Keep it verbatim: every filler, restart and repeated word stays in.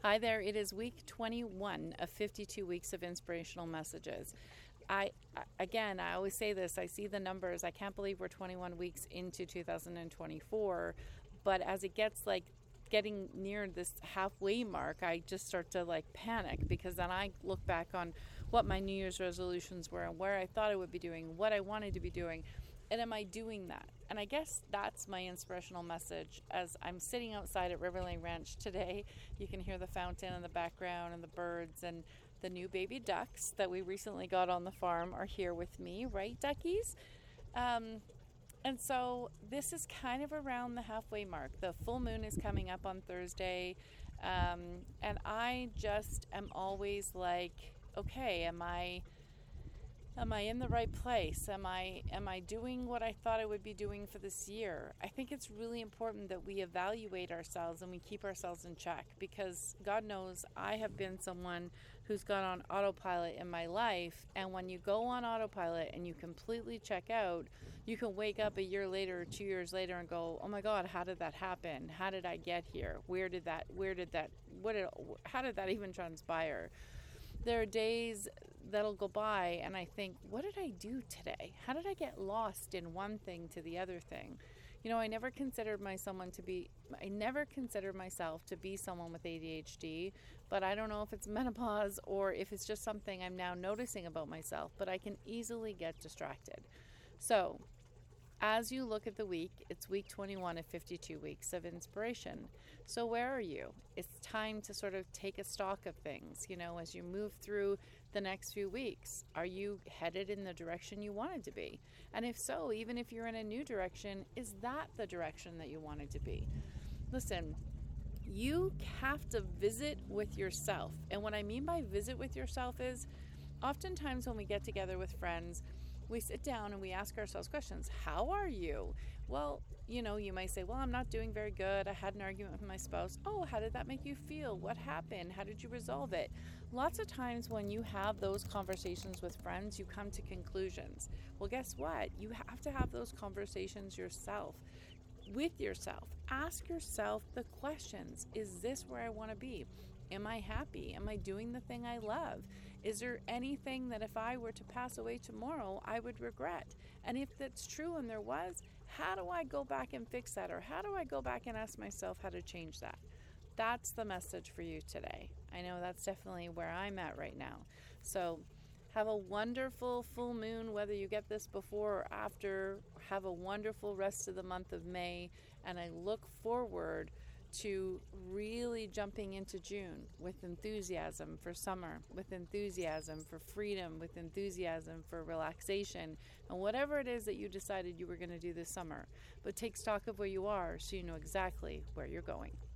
Hi there. It is week twenty-one of fifty-two weeks of inspirational messages. I, again, I always say this, I see the numbers. I can't believe we're twenty-one weeks into two thousand twenty-four, but as it gets like getting near this halfway mark, I just start to like panic, because then I look back on what my New Year's resolutions were and where I thought I would be doing, what I wanted to be doing, and am I doing that? And I guess that's my inspirational message as I'm sitting outside at Riverlane Ranch today. You can hear the fountain in the background and the birds, and the new baby ducks that we recently got on the farm are here with me, right, duckies? Um, and so this is kind of around the halfway mark. The full moon is coming up on Thursday, um, and I just am always like, okay, am I... Am I in the right place? Am I am I doing what I thought I would be doing for this year? I think it's really important that we evaluate ourselves and we keep ourselves in check, because God knows I have been someone who's gone on autopilot in my life, and when you go on autopilot and you completely check out, you can wake up a year later or two years later and go, oh my God, how did that happen? How did I get here? Where did that, where did that, what did, how did that even transpire? There are days that'll go by and I think, what did I do today? How did I get lost in one thing to the other thing? You know, I never considered my someone to be, I never considered myself to be someone with A D H D, but I don't know if it's menopause or if it's just something I'm now noticing about myself, but I can easily get distracted. So, as you look at the week, it's week twenty-one of fifty-two weeks of inspiration. So where are you? It's time to sort of take a stock of things, you know, as you move through the next few weeks. Are you headed in the direction you wanted to be? And if so, even if you're in a new direction, is that the direction that you wanted to be? Listen, you have to visit with yourself. And what I mean by visit with yourself is, oftentimes when we get together with friends, we sit down and we ask ourselves questions. How are you? Well, you know, you might say, well, I'm not doing very good. I had an argument with my spouse. Oh, how did that make you feel? What happened? How did you resolve it? Lots of times when you have those conversations with friends, you come to conclusions. Well, guess what? You have to have those conversations yourself, with yourself. Ask yourself the questions. Is this where I want to be? Am I happy? Am I doing the thing I love? Is there anything that if I were to pass away tomorrow, I would regret? And if that's true and there was, how do I go back and fix that? Or how do I go back and ask myself how to change that? That's the message for you today. I know that's definitely where I'm at right now. So have a wonderful full moon, whether you get this before or after. Have a wonderful rest of the month of May. And I look forward to really jumping into June with enthusiasm for summer, with enthusiasm for freedom, with enthusiasm for relaxation, and whatever it is that you decided you were going to do this summer. But take stock of where you are so you know exactly where you're going.